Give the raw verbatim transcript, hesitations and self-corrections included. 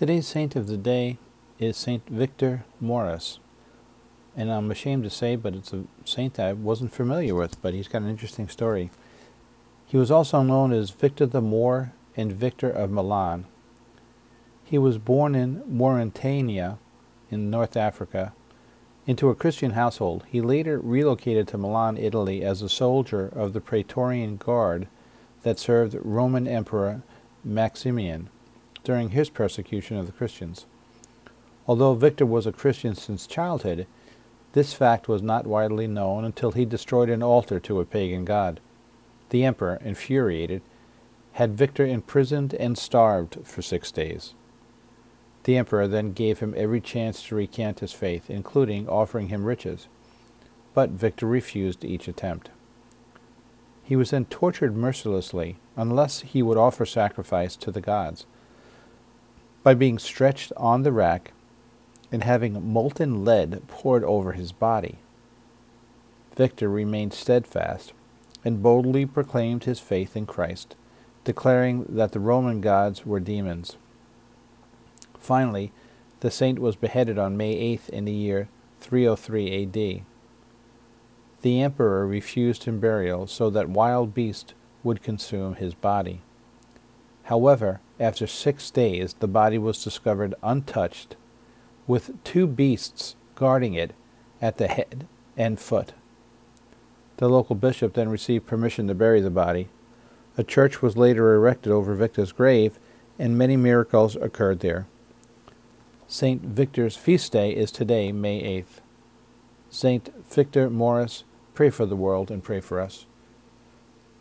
Today's saint of the day is Saint Victor Maurus. And I'm ashamed to say, but it's a saint I wasn't familiar with, but he's got an interesting story. He was also known as Victor the Moor and Victor of Milan. He was born in Mauritania in North Africa into a Christian household. He later relocated to Milan, Italy as a soldier of the Praetorian Guard that served Roman Emperor Maximian during his persecution of the Christians. Although Victor was a Christian since childhood, this fact was not widely known until he destroyed an altar to a pagan god. The emperor, infuriated, had Victor imprisoned and starved for six days. The emperor then gave him every chance to recant his faith, including offering him riches. But Victor refused each attempt. He was then tortured mercilessly unless he would offer sacrifice to the gods. By being stretched on the rack and having molten lead poured over his body, Victor remained steadfast and boldly proclaimed his faith in Christ, declaring that the Roman gods were demons. Finally, the saint was beheaded on May eighth in the year three oh three A D. The emperor refused him burial so that wild beasts would consume his body. However, after six days, the body was discovered untouched, with two beasts guarding it at the head and foot. The local bishop then received permission to bury the body. A church was later erected over Victor's grave, and many miracles occurred there. Saint Victor's feast day is today, May eighth. Saint Victor Maurus, pray for the world and pray for us.